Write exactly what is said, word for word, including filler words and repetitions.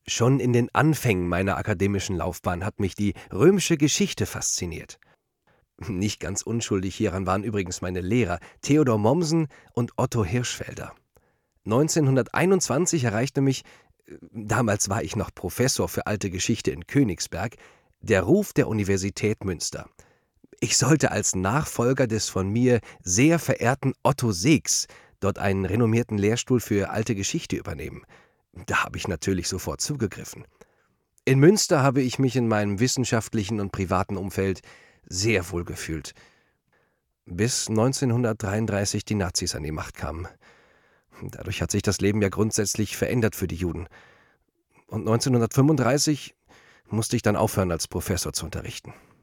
Schon in den Anfängen meiner akademischen Laufbahn hat mich die römische Geschichte fasziniert. Nicht ganz unschuldig hieran waren übrigens meine Lehrer Theodor Mommsen und Otto Hirschfelder. neunzehnhunderteinundzwanzig erreichte mich, damals war ich noch Professor für alte Geschichte in Königsberg, der Ruf der Universität Münster. Ich sollte als Nachfolger des von mir sehr verehrten Otto Seeks dort einen renommierten Lehrstuhl für alte Geschichte übernehmen. Da habe ich natürlich sofort zugegriffen. In Münster habe ich mich in meinem wissenschaftlichen und privaten Umfeld sehr wohl gefühlt, bis neunzehnhundertdreiunddreißig die Nazis an die Macht kamen. Dadurch hat sich das Leben ja grundsätzlich verändert für die Juden. Und neunzehnhundertfünfunddreißig musste ich dann aufhören, als Professor zu unterrichten.